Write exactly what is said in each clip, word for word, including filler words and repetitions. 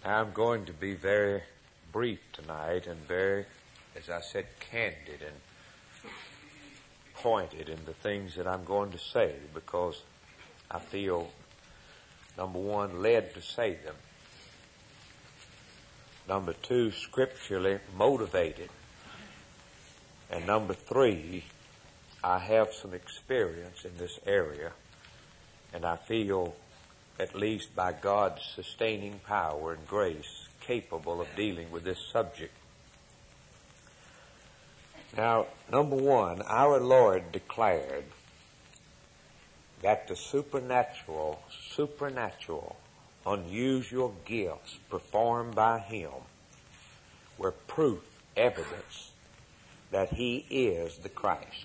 I'm going to be very brief tonight and very, as I said, candid and pointed in the things that I'm going to say, because I feel, number one, led to say them. Number two, scripturally motivated. And number three, I have some experience in this area, and I feel, at least by God's sustaining power and grace, capable of dealing with this subject. Now, number one, our Lord declared that the supernatural, supernatural, unusual gifts performed by Him were proof, evidence that He is the Christ,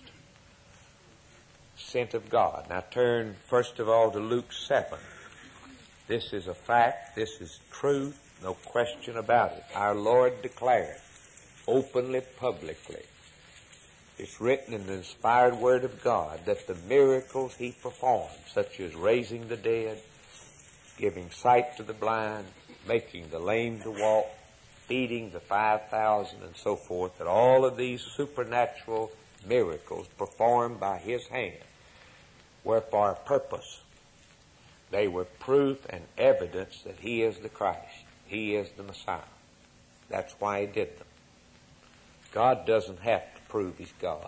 sent of God. Now turn first of all to Luke seven. This is a fact. This is truth. No question about it. Our Lord declared openly, publicly. It's written in the inspired Word of God that the miracles He performed, such as raising the dead, giving sight to the blind, making the lame to walk, feeding the five thousand, and so forth, that all of these supernatural miracles performed by His hand were for a purpose. They were proof and evidence that He is the Christ. He is the Messiah. That's why He did them. God doesn't have to prove He's God.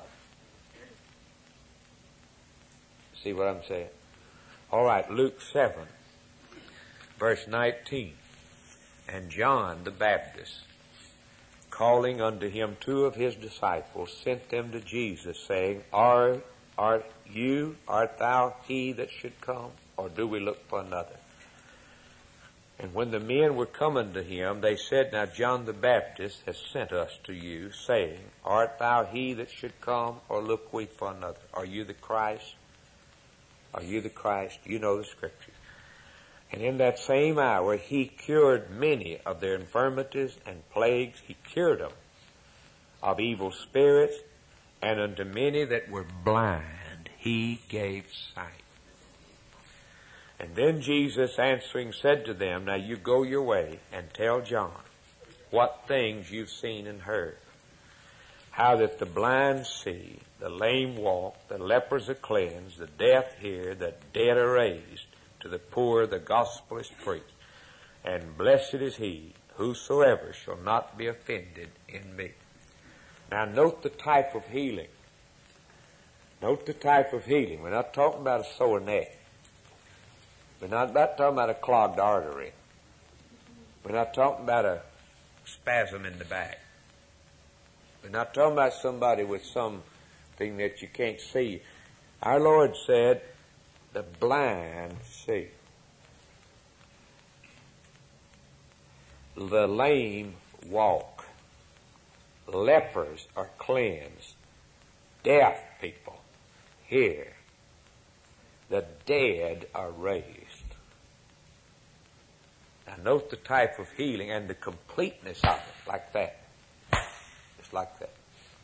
See what I'm saying? All right, Luke seven, verse nineteen. And John the Baptist, calling unto him two of his disciples, sent them to Jesus, saying, Are, art you, art thou he that should come, or do we look for another? And when the men were coming to him, they said, Now John the Baptist has sent us to you, saying, Art thou he that should come, or look we for another? Are you the Christ? Are you the Christ? You know the Scripture. And in that same hour He cured many of their infirmities and plagues. He cured them of evil spirits, and unto many that were blind He gave sight. And then Jesus answering said to them, Now you go your way and tell John what things you've seen and heard. How that the blind see, the lame walk, the lepers are cleansed, the deaf hear, the dead are raised, to the poor the gospel is preached. And blessed is he whosoever shall not be offended in me. Now note the type of healing. Note the type of healing. We're not talking about a sore neck. We're not, not talking about a clogged artery. We're not talking about a spasm in the back. We're not talking about somebody with something that you can't see. Our Lord said, the blind see. The lame walk. Lepers are cleansed. Deaf people hear. The dead are raised. Now note the type of healing and the completeness of it, like that. It's like that.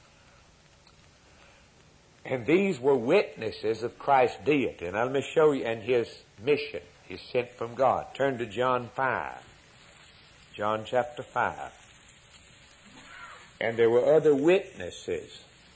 And these were witnesses of Christ's deity. And let me show you, and His mission. He's sent from God. Turn to John five. John chapter five. And there were other witnesses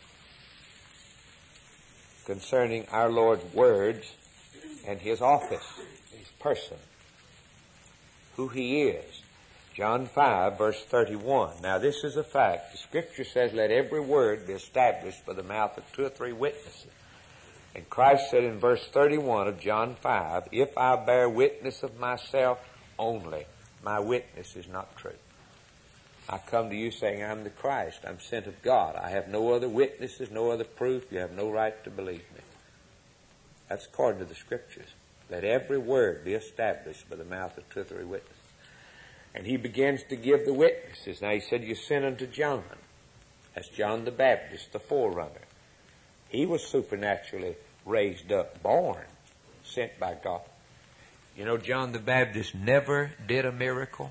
concerning our Lord's words and His office, His person, who He is. John five, verse thirty-one. Now this is a fact. The Scripture says, Let every word be established by the mouth of two or three witnesses. And Christ said in verse thirty-one of John five, If I bear witness of myself only, my witness is not true. I come to you saying, I'm the Christ. I'm sent of God. I have no other witnesses, no other proof. You have no right to believe me. That's according to the Scriptures. Let every word be established by the mouth of two or three witnesses. And He begins to give the witnesses. Now He said, You sent unto John. That's John the Baptist, the forerunner. He was supernaturally raised up, born, sent by God. You know, John the Baptist never did a miracle.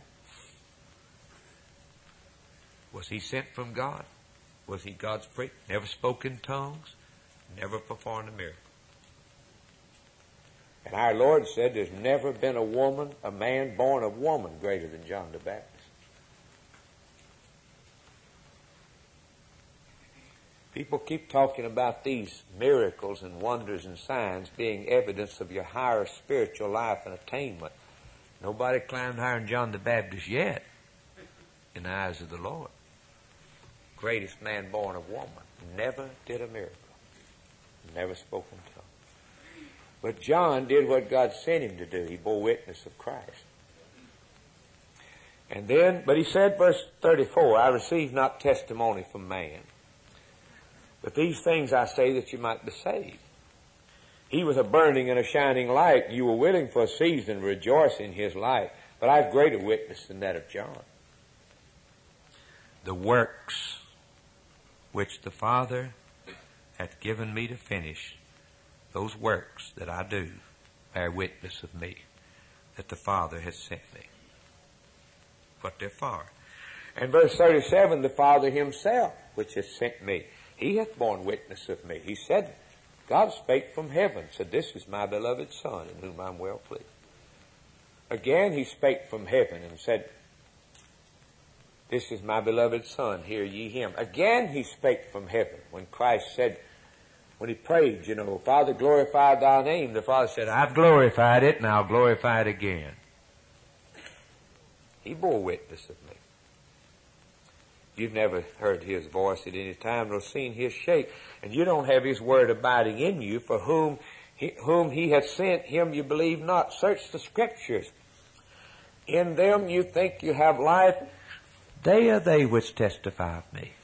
Was he sent from God? Was he God's priest? Never spoke in tongues? Never performed a miracle. And our Lord said there's never been a woman, a man born of woman greater than John the Baptist. People keep talking about these miracles and wonders and signs being evidence of your higher spiritual life and attainment. Nobody climbed higher than John the Baptist yet in the eyes of the Lord. Greatest man born of woman. Never did a miracle. Never spoke in tongues. But John did what God sent him to do. He bore witness of Christ. And then, but he said, verse thirty-four, I receive not testimony from man, but these things I say that you might be saved. He was a burning and a shining light. You were willing for a season to rejoice in his light. But I have greater witness than that of John. The works which the Father hath given me to finish, those works that I do, bear witness of me, that the Father has sent me. What they're for. And verse thirty-seven, the Father himself, which has sent me, he hath borne witness of me. He said, God spake from heaven, said, this is my beloved Son, in whom I'm well pleased. Again he spake from heaven and said, this is my beloved Son, hear ye him. Again he spake from heaven when Christ said, when he prayed, you know, Father, glorify thy name. The Father said, I've glorified it and I'll glorify it again. He bore witness of me. You've never heard his voice at any time nor seen his shape. And you don't have his word abiding in you, for whom he, whom he hath sent, him you believe not. Search the Scriptures. In them you think you have life. They are they which testify of me.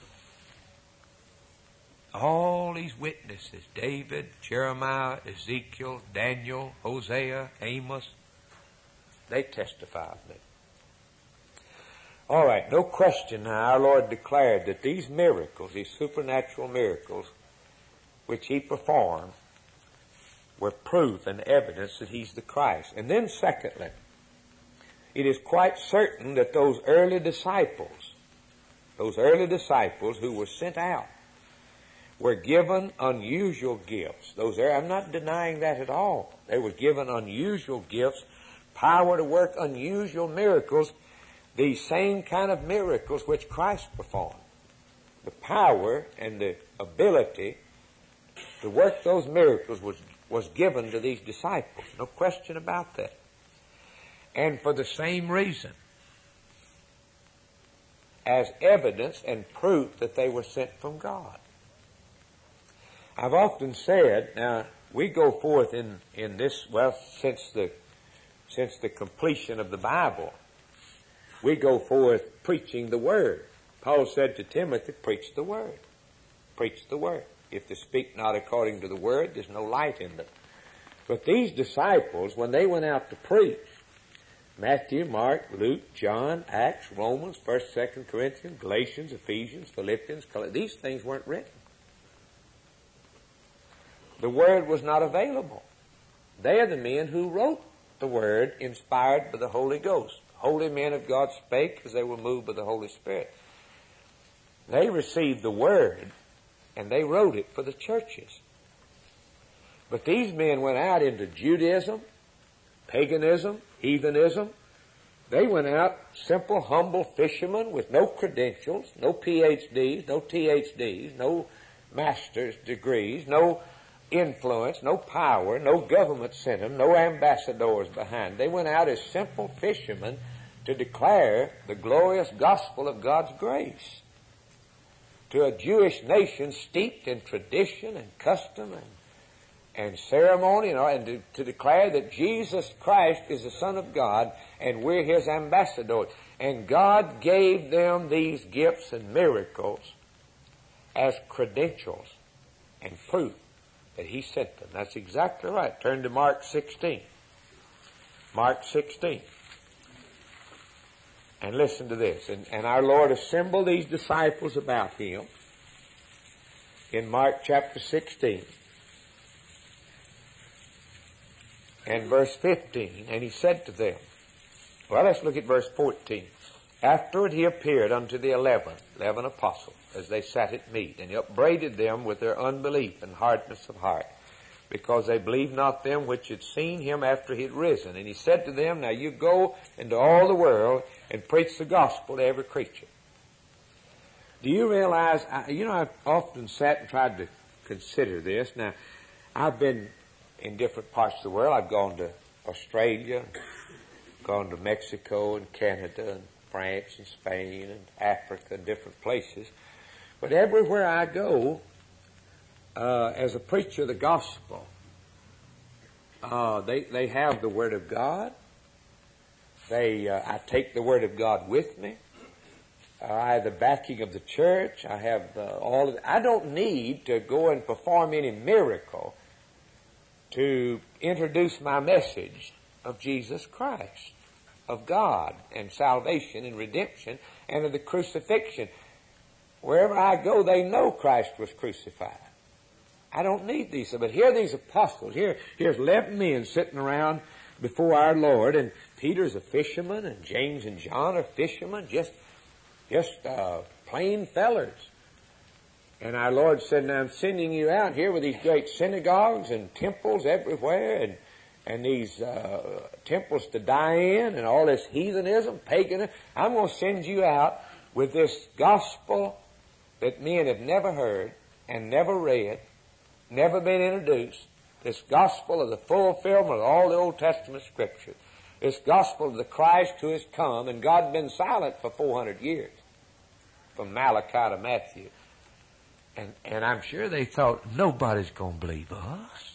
All these witnesses, David, Jeremiah, Ezekiel, Daniel, Hosea, Amos, they testify of me. All right, no question now, our Lord declared that these miracles, these supernatural miracles, which he performed, were proof and evidence that he's the Christ. And then secondly, it is quite certain that those early disciples, those early disciples who were sent out, were given unusual gifts. Those are, I'm not denying that at all. They were given unusual gifts, power to work unusual miracles, these same kind of miracles which Christ performed. The power and the ability to work those miracles was, was given to these disciples. No question about that. And for the same reason, as evidence and proof that they were sent from God. I've often said, now, we go forth in, in this, well, since the, since the completion of the Bible, we go forth preaching the Word. Paul said to Timothy, preach the Word. Preach the Word. If they speak not according to the Word, there's no light in them. But these disciples, when they went out to preach, Matthew, Mark, Luke, John, Acts, Romans, First, Second Corinthians, Galatians, Ephesians, Philippians, these things weren't written. The Word was not available. They are the men who wrote the Word inspired by the Holy Ghost. Holy men of God spake as they were moved by the Holy Spirit. They received the Word and they wrote it for the churches. But these men went out into Judaism, paganism, heathenism. They went out simple, humble fishermen with no credentials, no P H Ds, no T H Ds, no master's degrees, no influence, no power, no government sent them, no ambassadors behind. They went out as simple fishermen to declare the glorious gospel of God's grace to a Jewish nation steeped in tradition and custom and, and ceremony, you know, and to, to declare that Jesus Christ is the Son of God and we're His ambassadors. And God gave them these gifts and miracles as credentials and proof that He sent them. That's exactly right. Turn to Mark sixteen. Mark sixteen. And listen to this. And, and our Lord assembled these disciples about Him in Mark chapter sixteen. And verse fifteen. And He said to them, well, let's look at verse fourteen. Afterward He appeared unto the eleven, eleven apostles, as they sat at meat, and He upbraided them with their unbelief and hardness of heart, because they believed not them which had seen him after he had risen. And he said to them, now you go into all the world and preach the gospel to every creature. Do you realize, I, you know, I've often sat and tried to consider this. Now, I've been in different parts of the world. I've gone to Australia, gone to Mexico and Canada and France and Spain and Africa and different places. But everywhere I go, uh, as a preacher of the gospel, uh, they, they have the Word of God. They, uh, I take the Word of God with me. Uh, I have the backing of the church. I have uh, all of the, I don't need to go and perform any miracle to introduce my message of Jesus Christ, of God and salvation and redemption and of the crucifixion. Wherever I go, they know Christ was crucified. I don't need these. But here are these apostles. Here, here's eleven men sitting around before our Lord, and Peter's a fisherman, and James and John are fishermen, just Just uh, plain fellers. And our Lord said, now I'm sending you out here with these great synagogues and temples everywhere, and and these uh, temples to die in, and all this heathenism, paganism. I'm going to send you out with this gospel that men have never heard and never read, never been introduced. This gospel of the fulfillment of all the Old Testament Scripture. This gospel of the Christ who has come, and God's been silent for four hundred years, from Malachi to Matthew. And, and I'm sure they thought, nobody's going to believe us.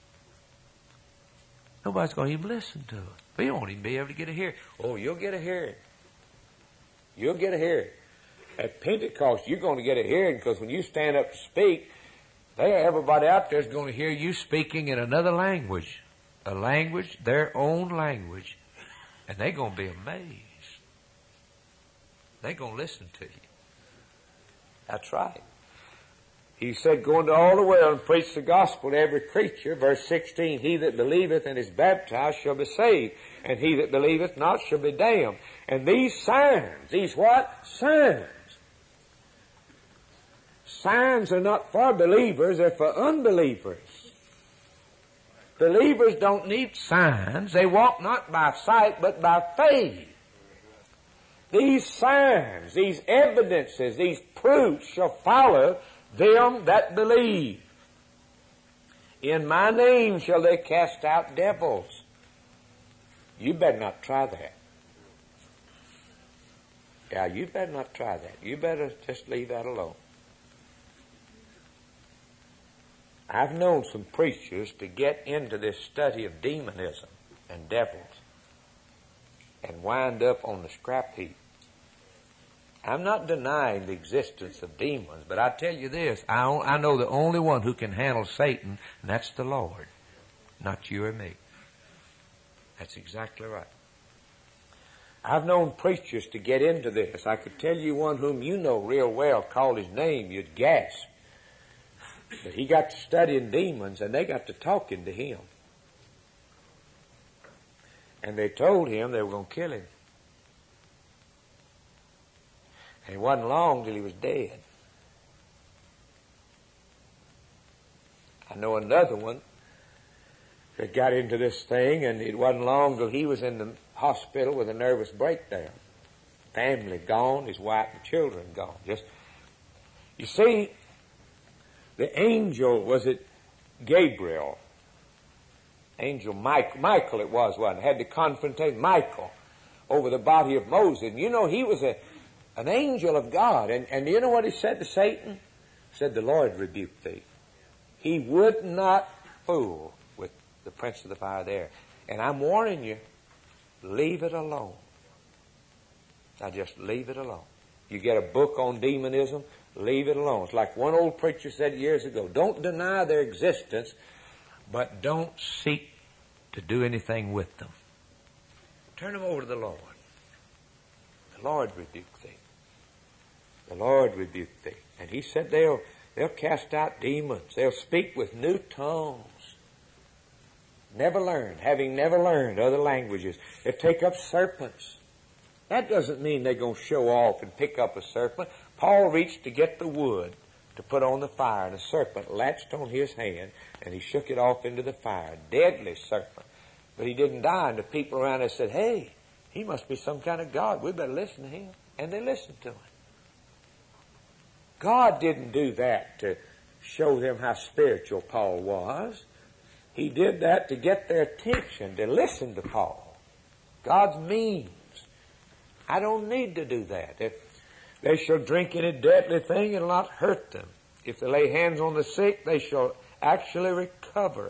Nobody's going to even listen to us. We won't even be able to get a hearing. Oh, you'll get a hearing. You'll get a hearing. At Pentecost, you're going to get a hearing, because when you stand up to speak, they, everybody out there is going to hear you speaking in another language. A language, their own language. And they're going to be amazed. They're going to listen to you. That's right. He said, go into all the world and preach the gospel to every creature. Verse sixteen, he that believeth and is baptized shall be saved, and he that believeth not shall be damned. And these signs, these what? Signs. Signs are not for believers, they're for unbelievers. Believers don't need signs. They walk not by sight, but by faith. These signs, these evidences, these proofs shall follow them that believe. In my name shall they cast out devils. You better not try that. Yeah, you better not try that. You better just leave that alone. I've known some preachers to get into this study of demonism and devils and wind up on the scrap heap. I'm not denying the existence of demons, but I tell you this, I, I know the only one who can handle Satan, and that's the Lord, not you or me. That's exactly right. I've known preachers to get into this. I could tell you one whom you know real well, call his name, you'd gasp. But he got to studying demons, and they got to talking to him. And they told him they were going to kill him. And it wasn't long till he was dead. I know another one that got into this thing, and it wasn't long till he was in the hospital with a nervous breakdown. Family gone, his wife and children gone. Just, you see, the angel, was it Gabriel? Angel Michael, Michael it was, wasn't it? Had to confrontate Michael over the body of Moses. And you know, he was a, an angel of God. And, and you know what he said to Satan? He said, the Lord rebuke thee. He would not fool with the prince of the fire there. And I'm warning you, leave it alone. Now just leave it alone. You get a book on demonism, leave it alone. It's like one old preacher said years ago, don't deny their existence, but don't seek to do anything with them. Turn them over to the Lord. The Lord rebuke thee. The Lord rebuke thee. And he said they'll, they'll cast out demons. They'll speak with new tongues. Never learned, having never learned other languages. They'll take up serpents. That doesn't mean they're going to show off and pick up a serpent. Paul reached to get the wood to put on the fire, and a serpent latched on his hand, and he shook it off into the fire. Deadly serpent. But he didn't die, and the people around us said, hey, he must be some kind of God. We better listen to him. And they listened to him. God didn't do that to show them how spiritual Paul was. He did that to get their attention, to listen to Paul. God's means. I don't need to do that. If they shall drink any deadly thing, it will not hurt them. If they lay hands on the sick, they shall actually recover.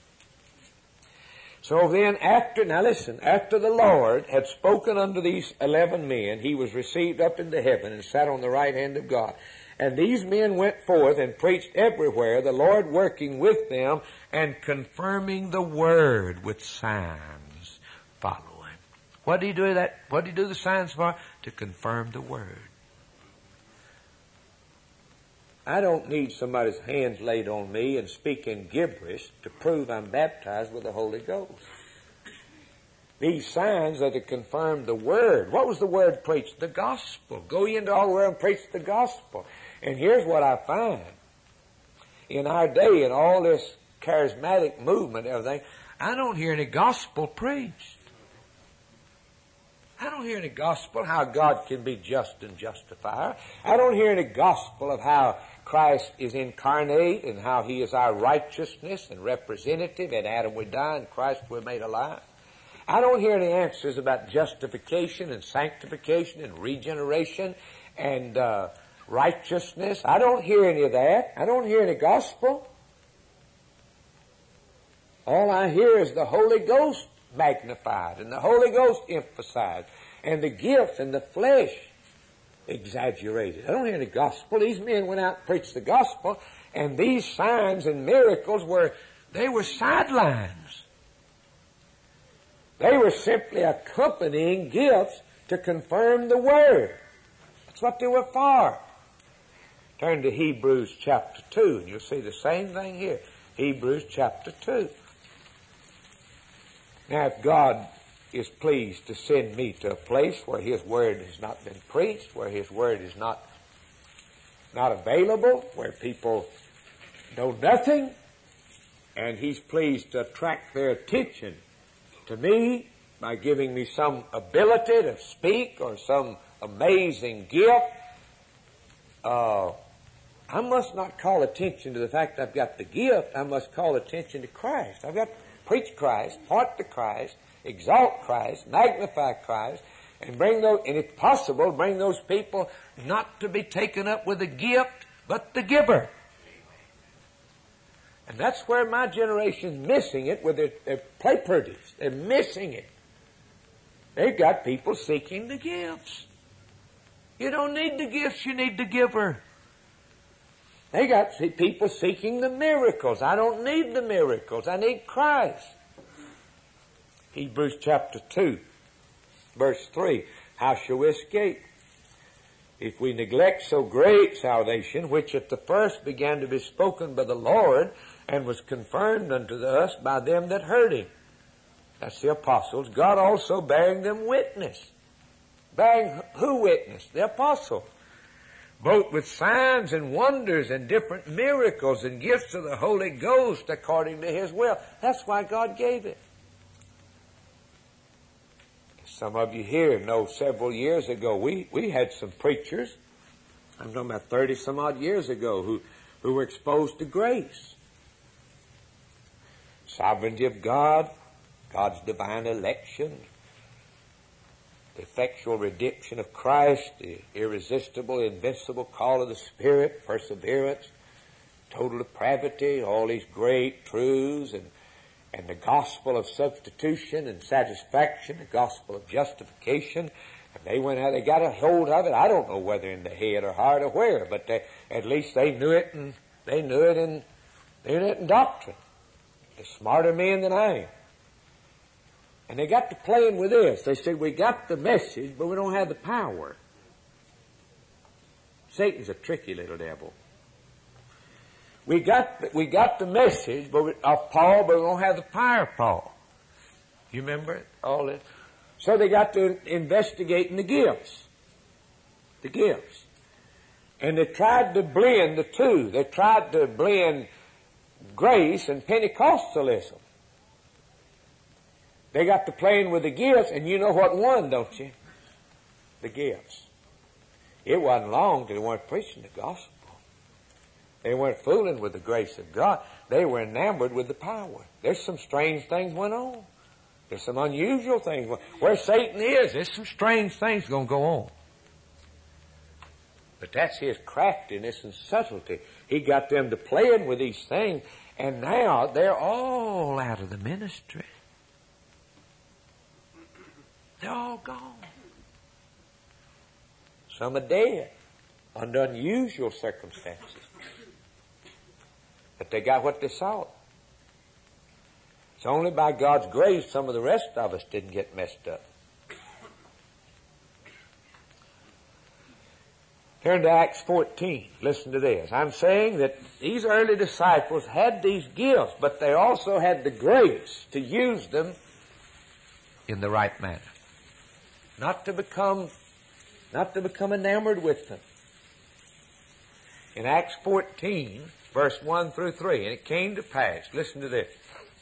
So then after, now listen, after the Lord had spoken unto these eleven men, he was received up into heaven and sat on the right hand of God. And these men went forth and preached everywhere, the Lord working with them and confirming the word with signs following. What did he do that? What did he do the signs for? To confirm the word. I don't need somebody's hands laid on me and speaking gibberish to prove I'm baptized with the Holy Ghost. These signs are to confirm the word. What was the word preached? The gospel. Go ye into all the world and preach the gospel. And here's what I find. In our day, in all this charismatic movement and everything, I don't hear any gospel preached. I don't hear any gospel how God can be just and justifier. I don't hear any gospel of how Christ is incarnate and how he is our righteousness and representative. In Adam we die and Christ we're made alive. I don't hear any answers about justification and sanctification and regeneration and uh, righteousness. I don't hear any of that. I don't hear any gospel. All I hear is the Holy Ghost magnified and the Holy Ghost emphasized and the gift and the flesh exaggerated. I don't hear the gospel. These men went out and preached the gospel, and these signs and miracles were, they were sidelines. They were simply accompanying gifts to confirm the word. That's what they were for. Turn to Hebrews chapter two, and you'll see the same thing here. Hebrews chapter two. Now, if God is pleased to send me to a place where his word has not been preached, where his word is not, not available, where people know nothing, and he's pleased to attract their attention to me by giving me some ability to speak or some amazing gift, uh, I must not call attention to the fact I've got the gift. I must call attention to Christ. I've got preach Christ, point to Christ, exalt Christ, magnify Christ, and bring those, and if possible, bring those people not to be taken up with the gift, but the giver. And that's where my generation's missing it with their, their play pretties. They're missing it. They've got people seeking the gifts. You don't need the gifts, you need the giver. They got people seeking the miracles. I don't need the miracles. I need Christ. Hebrews chapter two, verse three. How shall we escape? If we neglect so great salvation, which at the first began to be spoken by the Lord, and was confirmed unto us by them that heard him. That's the apostles. God also bearing them witness. Bearing who witness? The apostles. Both with signs and wonders and different miracles and gifts of the Holy Ghost according to his will. That's why God gave it. Some of you here know several years ago, we, we had some preachers, I'm talking about thirty some odd years ago, who, who were exposed to grace. Sovereignty of God, God's divine election, the effectual redemption of Christ, the irresistible, invincible call of the Spirit, perseverance, total depravity, all these great truths, and, and the gospel of substitution and satisfaction, the gospel of justification. And they went out, they got a hold of it. I don't know whether in the head or heart or where, but they, at least they knew it, and they knew it in, they knew it in doctrine. They're smarter men than I am. And they got to playing with this. They said, we got the message, but we don't have the power. Satan's a tricky little devil. We got, we got the message but we, of Paul, but we don't have the power of Paul. You remember it? All this? So they got to investigating the gifts. The gifts. And they tried to blend the two. They tried to blend grace and Pentecostalism. They got to playing with the gifts, and you know what won, don't you? The gifts. It wasn't long till they weren't preaching the gospel. They weren't fooling with the grace of God. They were enamored with the power. There's some strange things went on. There's some unusual things. Where Satan is, there's some strange things going to go on. But that's his craftiness and subtlety. He got them to playing with these things, and now they're all out of the ministry. They're all gone. Some are dead under unusual circumstances. But they got what they sought. It's only by God's grace some of the rest of us didn't get messed up. Turn to Acts fourteen. Listen to this. I'm saying that these early disciples had these gifts, but they also had the grace to use them in the right manner. Not to become, not to become enamored with them. In Acts fourteen, verse one through three, and it came to pass, listen to this.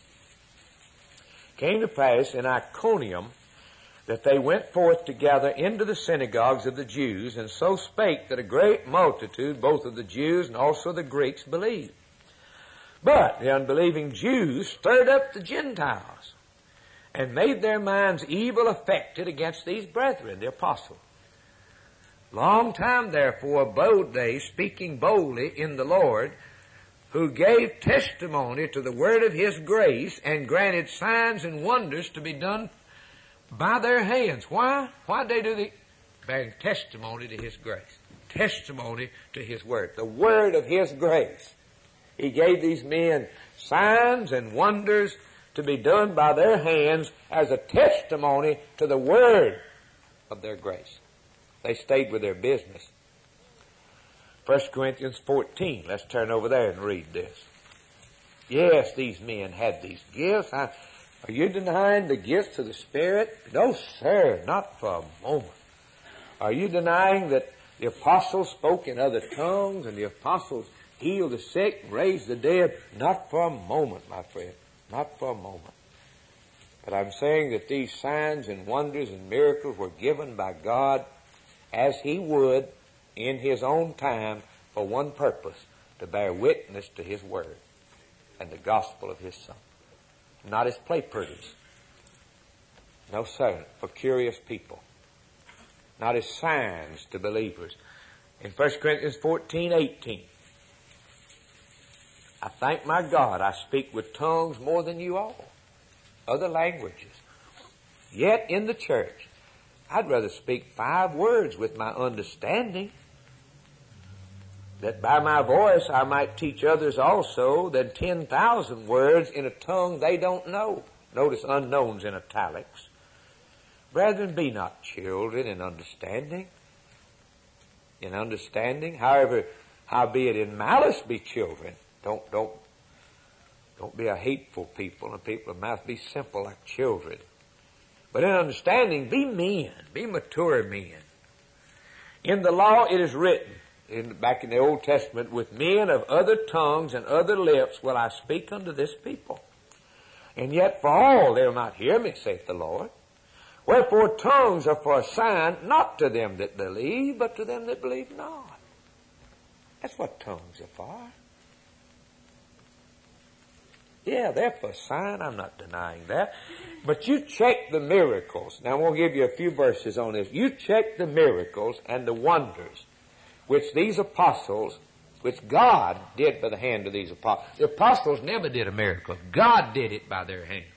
It came to pass in Iconium that they went forth together into the synagogues of the Jews, and so spake that a great multitude, both of the Jews and also the Greeks, believed. But the unbelieving Jews stirred up the Gentiles, and made their minds evil affected against these brethren, the apostles. Long time therefore abode they, speaking boldly in the Lord, who gave testimony to the word of his grace, and granted signs and wonders to be done by their hands. Why? Why did they do the bearing testimony to his grace? Testimony to his word. The word of his grace. He gave these men signs and wonders to be done by their hands as a testimony to the word of their grace. They stayed with their business. First Corinthians fourteen. Let's turn over there and read this. Yes, these men had these gifts. I, are you denying the gifts of the Spirit? No, sir, not for a moment. Are you denying that the apostles spoke in other tongues and the apostles healed the sick and raised the dead? Not for a moment, my friend. Not for a moment. But I'm saying that these signs and wonders and miracles were given by God as He would in His own time for one purpose, to bear witness to His Word and the gospel of His Son. Not as play pretties. No, sir, for curious people. Not as signs to believers. In First Corinthians fourteen eighteen, I thank my God I speak with tongues more than you all, other languages. Yet in the church, I'd rather speak five words with my understanding, that by my voice I might teach others also, than ten thousand words in a tongue they don't know. Notice unknowns in italics. Brethren, be not children in understanding. In understanding, however, howbeit in malice be children. Don't, don't, don't be a hateful people, and people of mouth. Be simple like children. But in understanding, be men, be mature men. In the law it is written, in, back in the Old Testament, with men of other tongues and other lips will I speak unto this people. And yet for all they will not hear me, saith the Lord. Wherefore tongues are for a sign, not to them that believe, but to them that believe not. That's what tongues are for. Yeah, they're for a sign. I'm not denying that. But you check the miracles. Now, I'm going to give you a few verses on this. You check the miracles and the wonders which these apostles, which God did by the hand of these apostles. The apostles never did a miracle. God did it by their hand.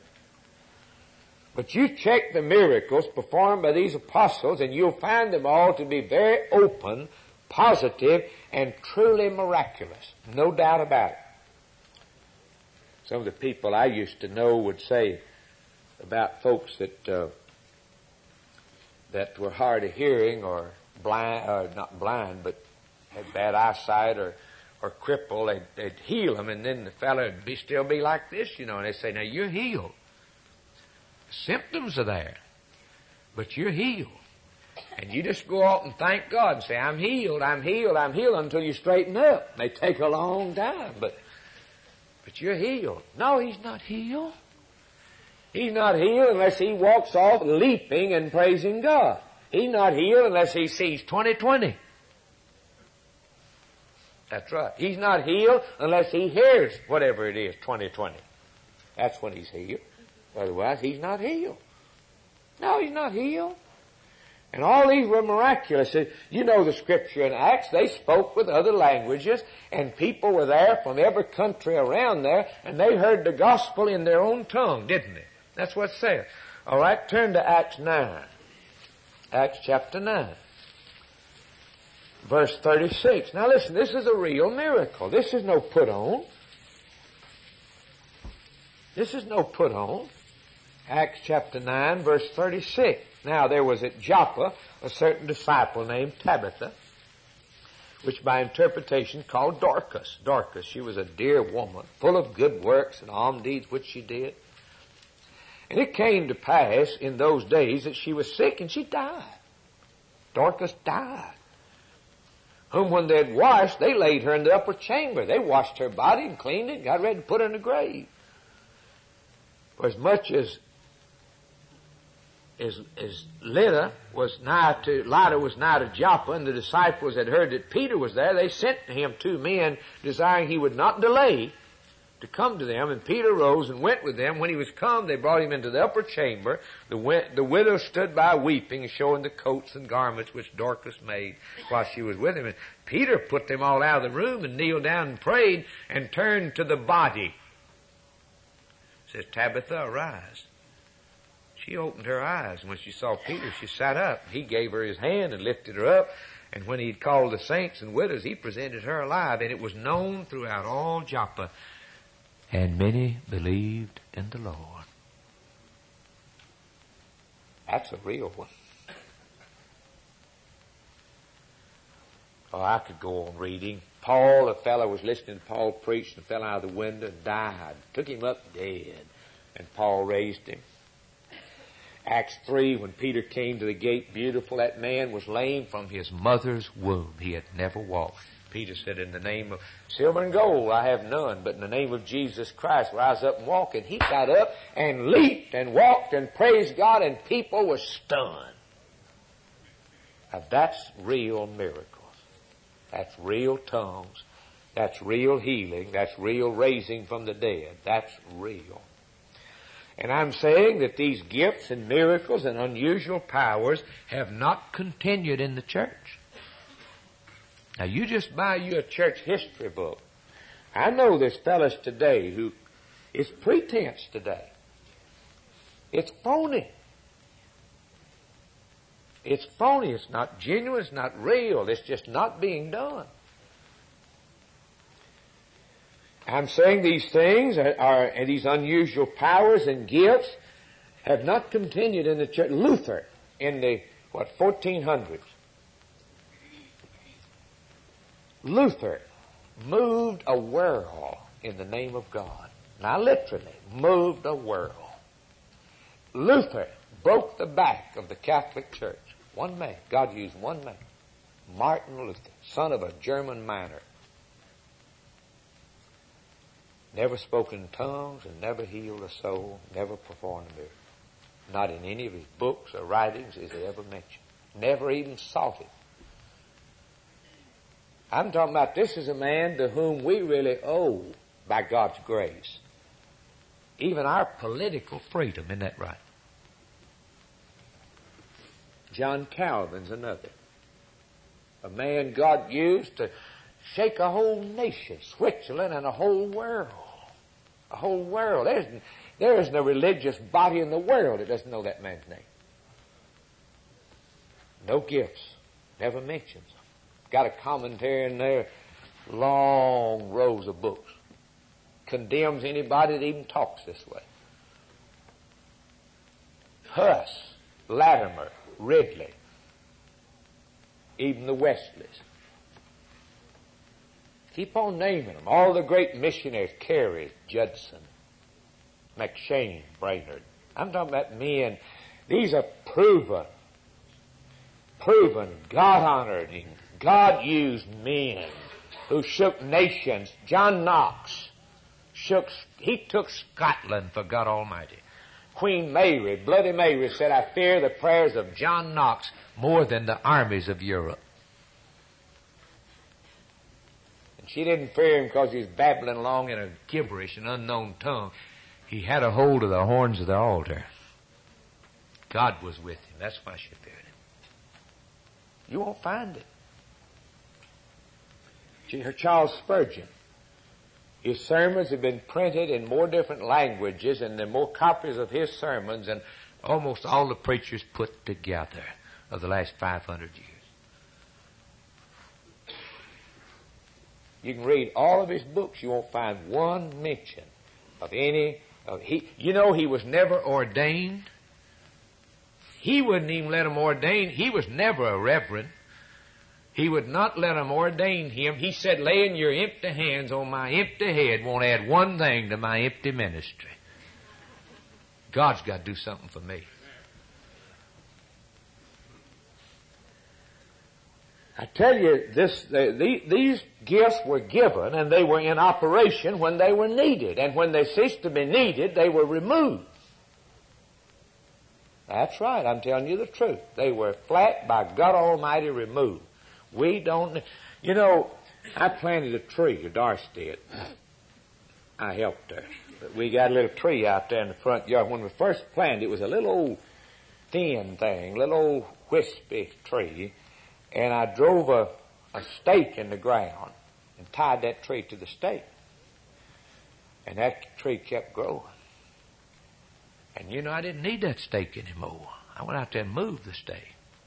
But you check the miracles performed by these apostles, and you'll find them all to be very open, positive, and truly miraculous. No doubt about it. Some of the people I used to know would say about folks that uh, that were hard of hearing or blind, or not blind, but had bad eyesight or or crippled, they'd, they'd heal them, and then the fellow would be still be like this, you know. And they say, "Now you're healed. Symptoms are there, but you're healed." And you just go out and thank God and say, I'm healed, I'm healed, I'm healed, until you straighten up. It may take a long time, but, but you're healed. No, he's not healed. He's not healed unless he walks off leaping and praising God. He's not healed unless he sees twenty twenty. That's right. He's not healed unless he hears whatever it is, twenty twenty. That's when he's healed. Otherwise, he's not healed. No, he's not healed. And all these were miraculous. You know the scripture in Acts, they spoke with other languages, and people were there from every country around there, and they heard the gospel in their own tongue, didn't they? That's what it says. All right, turn to Acts nine. Acts chapter nine. Verse thirty-six. Now listen, this is a real miracle. This is no put on. This is no put on. Acts chapter nine, verse thirty-six. Now there was at Joppa a certain disciple named Tabitha, which by interpretation called Dorcas. Dorcas, she was a dear woman, full of good works and alms deeds which she did. And it came to pass in those days that she was sick and she died. Dorcas died. Whom when they had washed, they laid her in the upper chamber. They washed her body and cleaned it and got ready to put her in the grave. For as much as as, as Lydda was nigh to, Lydda was nigh to Joppa, and the disciples had heard that Peter was there, they sent to him two men, desiring he would not delay to come to them. And Peter rose and went with them. When he was come, they brought him into the upper chamber. The, the widow stood by weeping, showing the coats and garments which Dorcas made while she was with him. And Peter put them all out of the room and kneeled down and prayed and turned to the body. Says, Tabitha, arise. She opened her eyes, and when she saw Peter, she sat up. He gave her his hand and lifted her up. And when he had called the saints and widows, he presented her alive. And it was known throughout all Joppa. And many believed in the Lord. That's a real one. Oh, I could go on reading. Paul, a fellow was listening to Paul preach, and fell out of the window and died. Took him up dead. And Paul raised him. Acts three, when Peter came to the gate, beautiful, that man was lame from his mother's womb. He had never walked. Peter said, in the name of silver and gold I have none, but in the name of Jesus Christ rise up and walk. And he got up and leaped and walked and praised God, and people were stunned. Now that's real miracles. That's real tongues. That's real healing. That's real raising from the dead. That's real. And I'm saying that these gifts and miracles and unusual powers have not continued in the church. Now you just buy you a church history book. I know there's fellas today who, it's pretense today. It's phony. It's phony. It's not genuine. It's not real. It's just not being done. I'm saying these things are, are and these unusual powers and gifts have not continued in the church. Luther, in the, what, fourteen hundreds. Luther moved a world in the name of God. Now literally, moved a world. Luther broke the back of the Catholic Church. One man. God used one man. Martin Luther, son of a German miner. Never spoke in tongues and never healed a soul, never performed a miracle. Not in any of his books or writings is it ever mentioned. Never even sought it. I'm talking about this is a man to whom we really owe, by God's grace, even our political freedom. Isn't that right? John Calvin's another. A man God used to shake a whole nation, Switzerland, and a whole world. A whole world. There's, there isn't a religious body in the world that doesn't know that man's name. No gifts. Never mentions them. Got a commentary in there, long rows of books. Condemns anybody that even talks this way. Huss, Latimer, Ridley, even the Wesleys. Keep on naming them. All the great missionaries, Carey, Judson, McShane, Brainerd. I'm talking about men. These are proven. proven, God-honoring, God-used men who shook nations. John Knox shook, he took Scotland for God Almighty. Queen Mary, Bloody Mary, said, I fear the prayers of John Knox more than the armies of Europe. And she didn't fear him because he was babbling along in a gibberish, an unknown tongue. He had a hold of the horns of the altar. God was with him. That's why she feared him. You won't find it. Charles Spurgeon, his sermons have been printed in more different languages, and there are more copies of his sermons than almost all the preachers put together of the last five hundred years. You can read all of his books. You won't find one mention of any of he. You know, he was never ordained. He wouldn't even let him ordain. He was never a reverend. He would not let them ordain him. He said, laying your empty hands on my empty head won't add one thing to my empty ministry. God's got to do something for me. I tell you, this, the, these gifts were given and they were in operation when they were needed. And when they ceased to be needed, they were removed. That's right. I'm telling you the truth. They were flat by God Almighty removed. We don't, you know, I planted a tree, or Darcy did. I helped her. But we got a little tree out there in the front yard. When we first planted, it was a little old thin thing, little old wispy tree. And I drove a, a stake in the ground and tied that tree to the stake. And that tree kept growing. And you know, I didn't need that stake anymore. I went out there and moved the stake.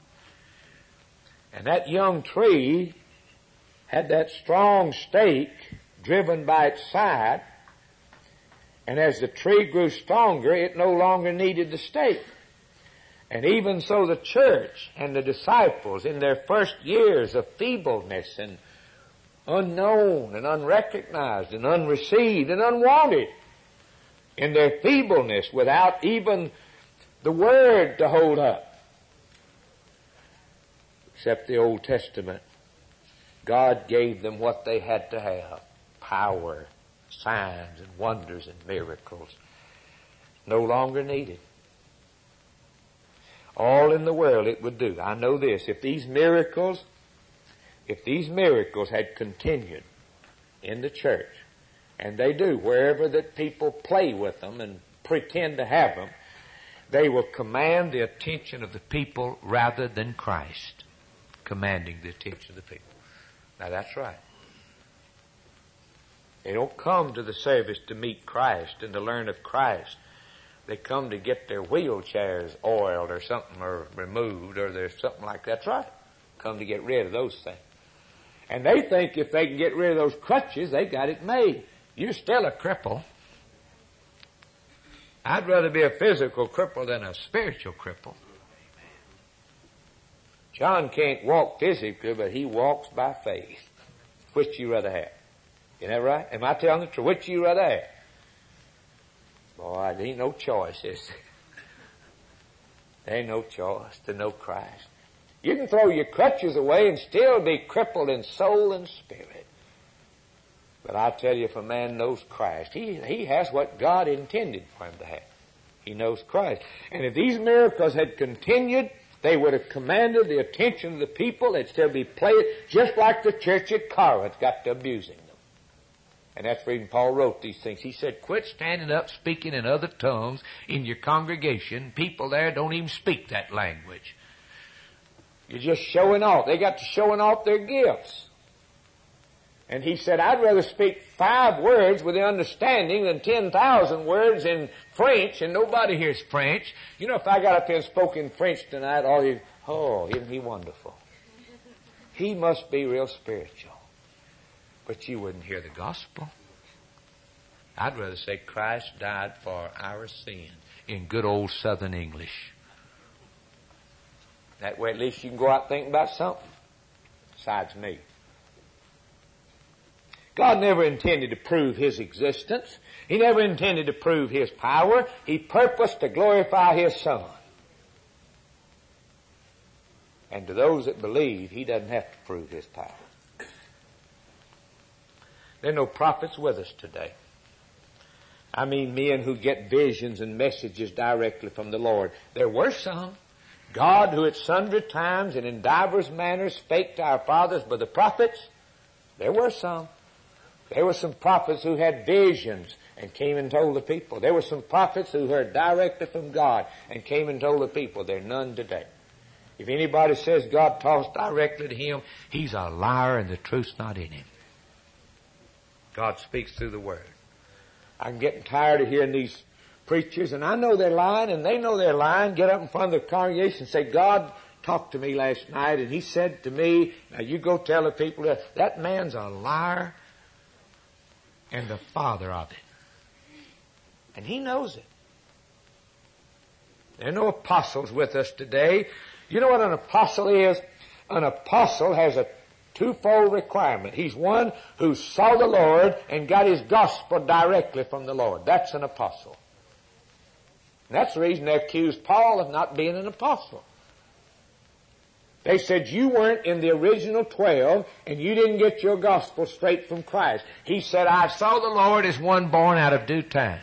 And that young tree had that strong stake driven by its side. And as the tree grew stronger, it no longer needed the stake. And even so the church and the disciples in their first years of feebleness and unknown and unrecognized and unreceived and unwanted, in their feebleness without even the Word to hold up, except the Old Testament, God gave them what they had to have. Power, signs and wonders and miracles. No longer needed. All in the world it would do. I know this. If these miracles, if these miracles had continued in the church, and they do, wherever that people play with them and pretend to have them, they will command the attention of the people rather than Christ commanding the attention of the people. Now that's right. They don't come to the service to meet Christ and to learn of Christ. They come to get their wheelchairs oiled or something, or removed, or there's something like that. That's right. Come to get rid of those things. And they think if they can get rid of those crutches, they got it made. You're still a cripple. I'd rather be a physical cripple than a spiritual cripple. John can't walk physically, but he walks by faith. Which you rather have? Isn't that right? Am I telling the truth? Which you rather have? Boy, there ain't no choice, is there? There ain't no choice to know Christ. You can throw your crutches away and still be crippled in soul and spirit. But I tell you, if a man knows Christ, he, he has what God intended for him to have. He knows Christ. And if these miracles had continued, they would have commanded the attention of the people. They'd still be playing, just like the church at Corinth got to abusing them. And that's the reason Paul wrote these things. He said, quit standing up speaking in other tongues in your congregation. People there don't even speak that language. You're just showing off. They got to showing off their gifts. And he said, I'd rather speak five words with the understanding than ten thousand words in French, and nobody hears French. You know, if I got up here and spoke in French tonight, all you, oh, isn't he wonderful? He must be real spiritual. But you wouldn't hear the gospel. I'd rather say Christ died for our sin in good old Southern English. That way at least you can go out thinking about something besides me. God never intended to prove His existence. He never intended to prove His power. He purposed to glorify His Son. And to those that believe, he doesn't have to prove his power. There are no prophets with us today. I mean men who get visions and messages directly from the Lord. There were some. God, who at sundry times and in divers manners spake to our fathers by the prophets, there were some. There were some prophets who had visions and came and told the people. There were some prophets who heard directly from God and came and told the people. There are none today. If anybody says God talks directly to him, he's a liar and the truth's not in him. God speaks through the Word. I'm getting tired of hearing these preachers, and I know they're lying, and they know they're lying, get up in front of the congregation and say, God talked to me last night, and he said to me, now you go tell the people that that man's a liar and the father of it. And he knows it. There are no apostles with us today. You know what an apostle is? An apostle has a twofold requirement. He's one who saw the Lord and got his gospel directly from the Lord. That's an apostle. And that's the reason they accused Paul of not being an apostle. They said you weren't in the original twelve and you didn't get your gospel straight from Christ. He said, I saw the Lord as one born out of due time.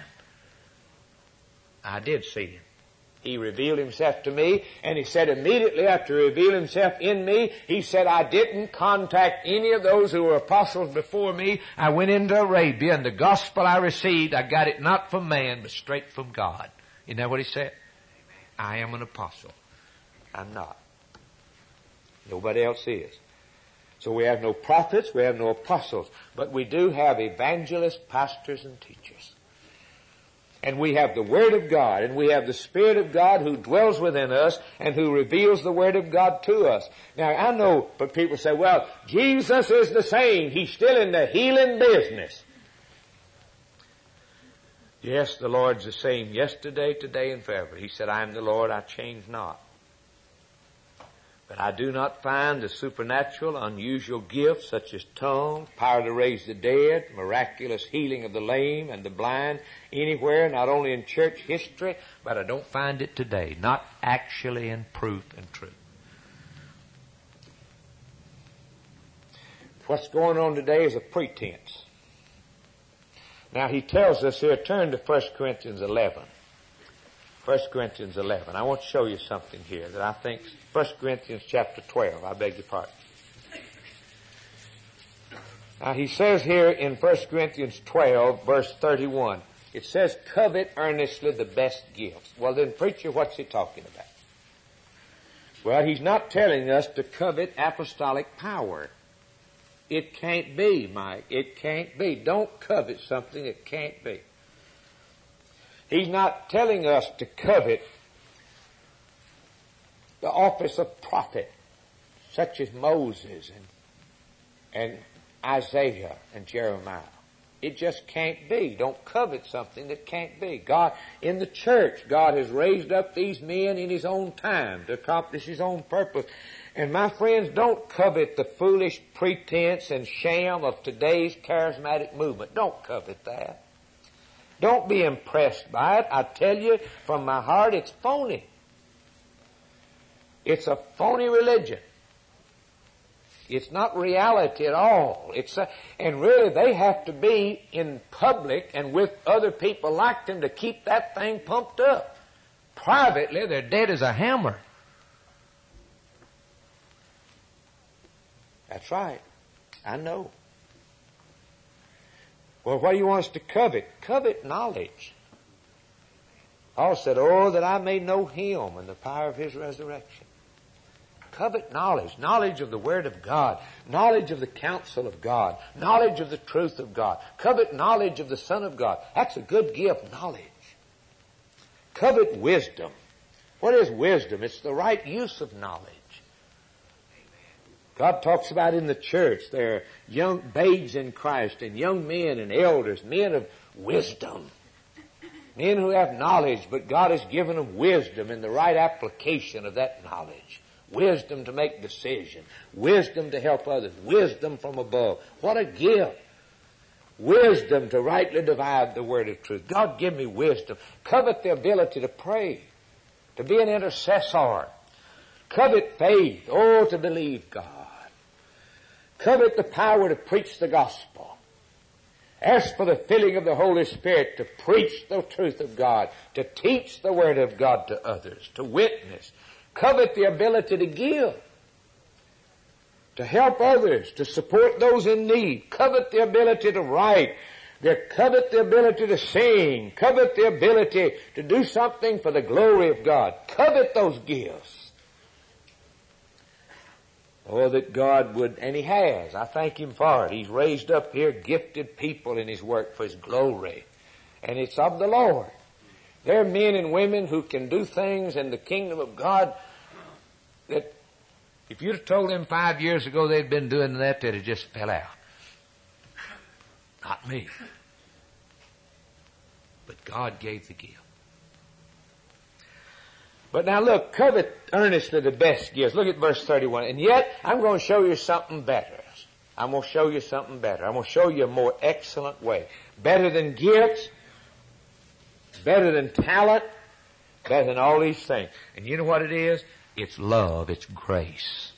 I did see him. He revealed himself to me, and he said immediately after he revealed himself in me, he said, I didn't contact any of those who were apostles before me. I went into Arabia, and the gospel I received, I got it not from man, but straight from God. Isn't that what he said? I am an apostle. I'm not. Nobody else is. So we have no prophets, we have no apostles, but we do have evangelists, pastors, and teachers. And we have the Word of God, and we have the Spirit of God who dwells within us and who reveals the Word of God to us. Now, I know, but people say, well, Jesus is the same. He's still in the healing business. Yes, the Lord's the same yesterday, today, and forever. He said, I am the Lord, I change not. But I do not find the supernatural, unusual gifts such as tongues, power to raise the dead, miraculous healing of the lame and the blind anywhere, not only in church history, but I don't find it today, not actually in proof and truth. What's going on today is a pretense. Now he tells us here, turn to First Corinthians eleven. First Corinthians eleven. I want to show you something here that I think, First Corinthians chapter twelve, I beg your pardon. Now he says here in First Corinthians twelve, verse thirty-one, it says, covet earnestly the best gifts. Well then, preacher, what's he talking about? Well, he's not telling us to covet apostolic power. It can't be, Mike. It can't be. Don't covet something that can't be. He's not telling us to covet the office of prophet, such as Moses and, and Isaiah and Jeremiah. It just can't be. Don't covet something that can't be. God, in the church, God has raised up these men in His own time to accomplish His own purpose. And my friends, don't covet the foolish pretense and sham of today's charismatic movement. Don't covet that. Don't be impressed by it. I tell you from my heart, it's phony. It's a phony religion. It's not reality at all. It's a, and really they have to be in public and with other people like them to keep that thing pumped up. Privately, they're dead as a hammer. That's right. I know. Well, what do you want us to covet? Covet knowledge. Paul said, oh, that I may know Him and the power of His resurrection. Covet knowledge. Knowledge of the Word of God. Knowledge of the counsel of God. Knowledge of the truth of God. Covet knowledge of the Son of God. That's a good gift, knowledge. Covet wisdom. What is wisdom? It's the right use of knowledge. God talks about in the church there are young babes in Christ and young men and elders, men of wisdom. Men who have knowledge, but God has given them wisdom in the right application of that knowledge. Wisdom to make decisions. Wisdom to help others. Wisdom from above. What a gift. Wisdom to rightly divide the word of truth. God give me wisdom. Covet the ability to pray. To be an intercessor. Covet faith. Oh, to believe God. Covet the power to preach the gospel. Ask for the filling of the Holy Spirit to preach the truth of God, to teach the Word of God to others, to witness. Covet the ability to give, to help others, to support those in need. Covet the ability to write. Covet the ability to sing. Covet the ability to do something for the glory of God. Covet those gifts. Oh, that God would, and He has. I thank Him for it. He's raised up here gifted people in His work for His glory. And it's of the Lord. There are men and women who can do things in the kingdom of God that if you'd have told them five years ago they'd been doing that, they'd have just fell out. Not me. But God gave the gift. But now look, covet earnestly the best gifts. Look at verse thirty-one. And yet, I'm going to show you something better. I'm going to show you something better. I'm going to show you a more excellent way. Better than gifts, better than talent, better than all these things. And you know what it is? It's love. It's grace.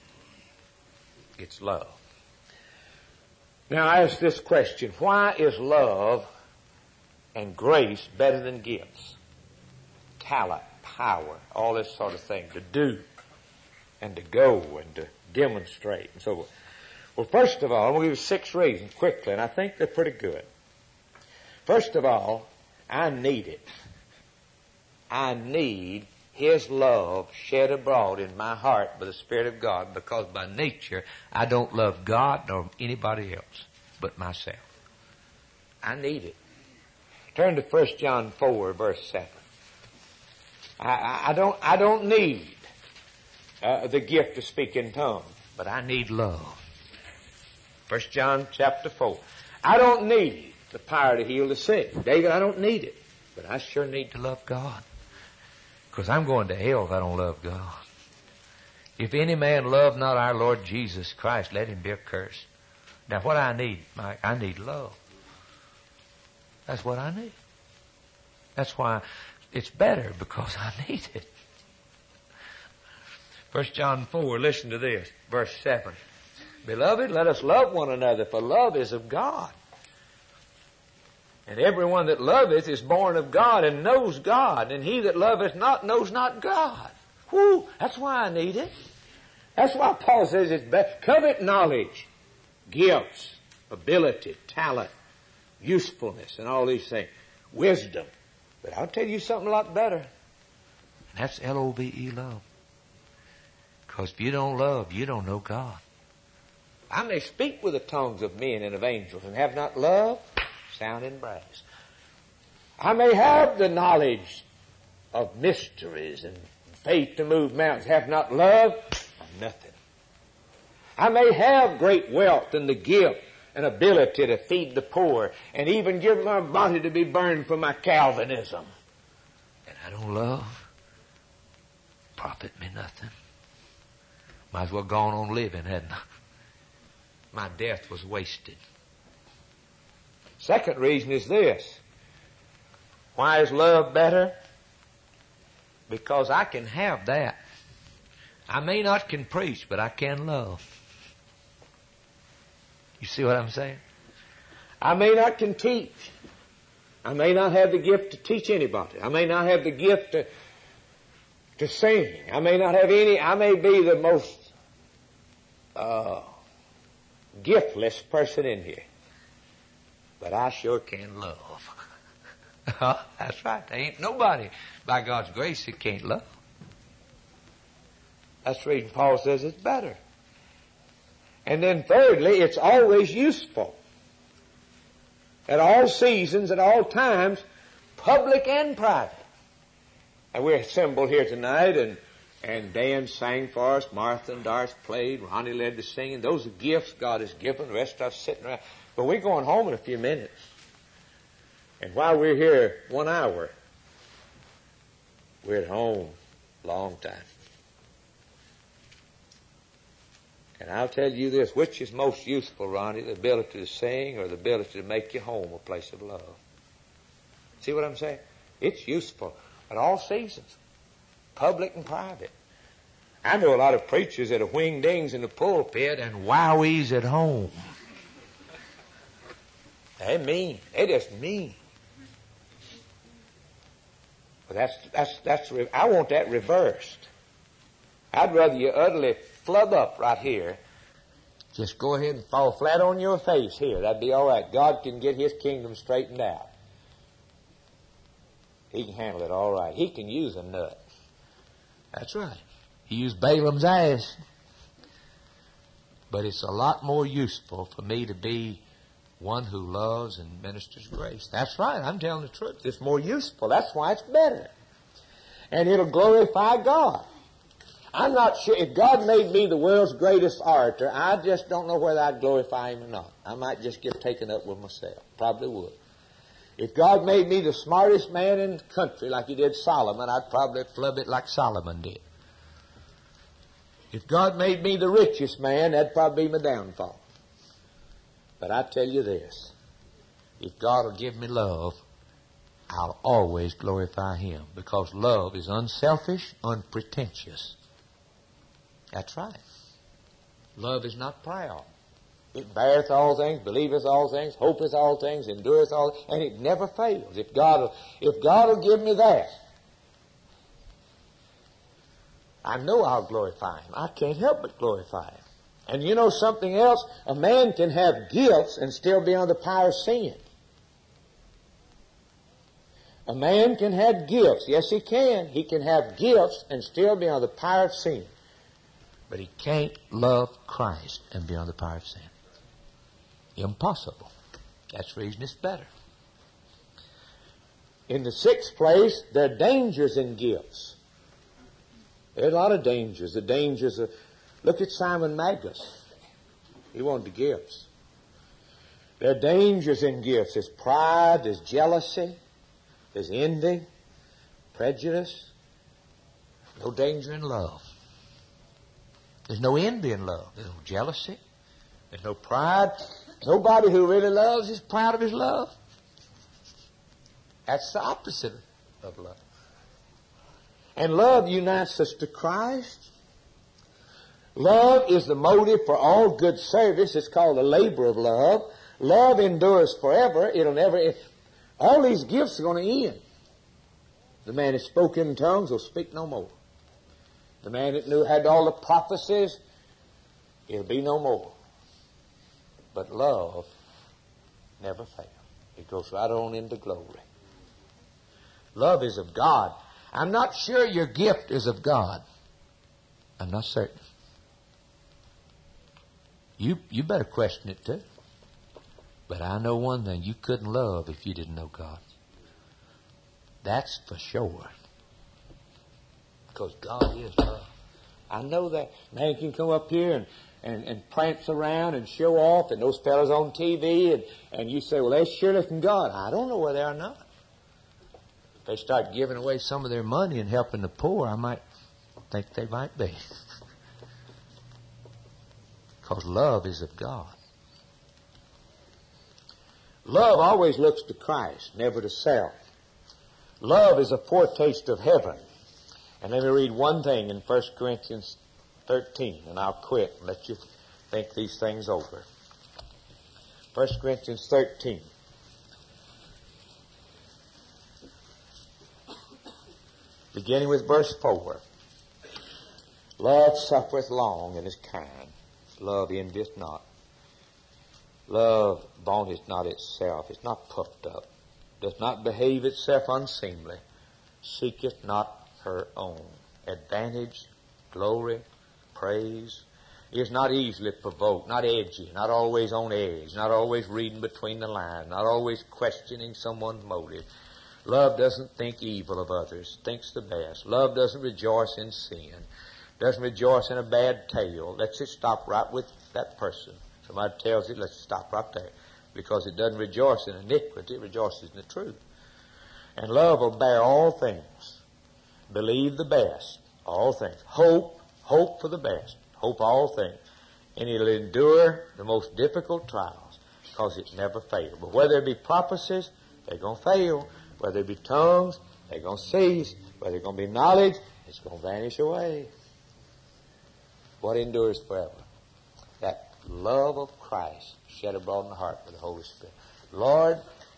It's love. Now I ask this question. Why is love and grace better than gifts? Talent, power, all this sort of thing. To do and to go and to demonstrate and so forth. Well, first of all, I'm going to give you six reasons quickly, and I think they're pretty good. First of all, I need it. I need His love shed abroad in my heart by the Spirit of God, because by nature I don't love God nor anybody else but myself. I need it. Turn to First John four, verse seven. I, I, I don't, I don't need uh, the gift to speak in tongues, but I need love. First John chapter four. I don't need the power to heal the sick. David, I don't need it, but I sure need to love God. Because I'm going to hell if I don't love God. If any man love not our Lord Jesus Christ, let him be accursed. Now what I need, Mike, I need love. That's what I need. That's why it's better, because I need it. First John four, listen to this, verse seven. Beloved, let us love one another, for love is of God. And everyone that loveth is born of God and knows God. And he that loveth not knows not God. Whew, that's why I need it. That's why Paul says it's better. Covet knowledge, gifts, ability, talent, usefulness, and all these things. Wisdom. But I'll tell you something a lot better. And that's L O V E, love. Because if you don't love, you don't know God. I may speak with the tongues of men and of angels and have not love, sound and brass. I may have the knowledge of mysteries and faith to move mountains, have not love, I'm nothing. I may have great wealth and the gift and ability to feed the poor and even give my body to be burned for my Calvinism. And I don't love, profit me nothing. Might as well gone on living, hadn't I? My death was wasted. Second reason is this. Why is love better? Because I can have that. I may not can preach, but I can love. You see what I'm saying? I may not can teach. I may not have the gift to teach anybody. I may not have the gift to, to sing. I may not have any, I may be the most uh, giftless person in here. But I sure can love. That's right. There ain't nobody by God's grace that can't love. That's the reason Paul says it's better. And then thirdly, it's always useful. At all seasons, at all times, public and private. And we're assembled here tonight, and, and Dan sang for us, Martha and Doris played, Ronnie led the singing. Those are gifts God has given. The rest of us sitting around. But we're going home in a few minutes. And while we're here one hour, we're at home a long time. And I'll tell you this, which is most useful, Ronnie, the ability to sing or the ability to make your home a place of love? See what I'm saying? It's useful at all seasons, public and private. I know a lot of preachers that are wing-dings in the pulpit and wowies at home. They mean. They just mean. But that's, that's, that's, I want that reversed. I'd rather you utterly flub up right here. Just go ahead and fall flat on your face here. That'd be all right. God can get His kingdom straightened out. He can handle it all right. He can use a nut. That's right. He used Balaam's ass. But it's a lot more useful for me to be one who loves and ministers grace. That's right. I'm telling the truth. It's more useful. That's why it's better. And it'll glorify God. I'm not sure. If God made me the world's greatest orator, I just don't know whether I'd glorify Him or not. I might just get taken up with myself. Probably would. If God made me the smartest man in the country like He did Solomon, I'd probably flub it like Solomon did. If God made me the richest man, that'd probably be my downfall. But I tell you this, if God will give me love, I'll always glorify Him, because love is unselfish, unpretentious. That's right. Love is not proud. It beareth all things, believeth all things, hopeth all things, endureth all things, and it never fails. If God will, if God will give me that, I know I'll glorify Him. I can't help but glorify Him. And you know something else? A man can have gifts and still be under the power of sin. A man can have gifts. Yes, he can. He can have gifts and still be under the power of sin. But he can't love Christ and be under the power of sin. Impossible. That's the reason it's better. In the sixth place, there are dangers in gifts. There are a lot of dangers. The dangers of, look at Simon Magus. He wanted the gifts. There are dangers in gifts. There's pride, there's jealousy, there's envy, prejudice. No danger in love. There's no envy in love. There's no jealousy. There's no pride. Nobody who really loves is proud of his love. That's the opposite of love. And love unites us to Christ. Love is the motive for all good service. It's called the labor of love. Love endures forever. It'll never... It, all these gifts are going to end. The man that spoke in tongues will speak no more. The man that knew had all the prophecies, it'll be no more. But love never fails. It goes right on into glory. Love is of God. I'm not sure your gift is of God. I'm not certain. You, you better question it too. But I know one thing. You couldn't love if you didn't know God. That's for sure. Because God is love. I know that. Man can come up here and, and, and prance around and show off, and those fellas on T V, and, and you say, well, they're surely from God. I don't know whether they are or not. If they start giving away some of their money and helping the poor, I might think they might be. Because love is of God. Love always looks to Christ, never to self. Love is a foretaste of heaven. And let me read one thing in First Corinthians thirteen, and I'll quit and let you think these things over. First Corinthians thirteen. Beginning with verse four. Love suffereth long and is kind. Love envieth not. Love vaunteth not itself. It's not puffed up. Doth not behave itself unseemly. Seeketh not her own advantage, glory, praise. Is not easily provoked, not edgy, not always on edge, not always reading between the lines, not always questioning someone's motive. Love doesn't think evil of others, thinks the best. Love doesn't rejoice in sin, doesn't rejoice in a bad tale. Lets it stop right with that person. Somebody tells it, let's stop right there. Because it doesn't rejoice in iniquity, it rejoices in the truth. And love will bear all things. Believe the best, all things. Hope, hope for the best. Hope all things. And it'll endure the most difficult trials because it never fails. But whether it be prophecies, they're going to fail. Whether it be tongues, they're going to cease. Whether it's going to be knowledge, it's going to vanish away. what endures forever. That love of Christ shed abroad in the heart with the Holy Spirit. Lord,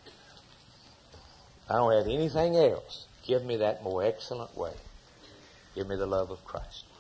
I don't have anything else. Give me that more excellent way. Give me the love of Christ.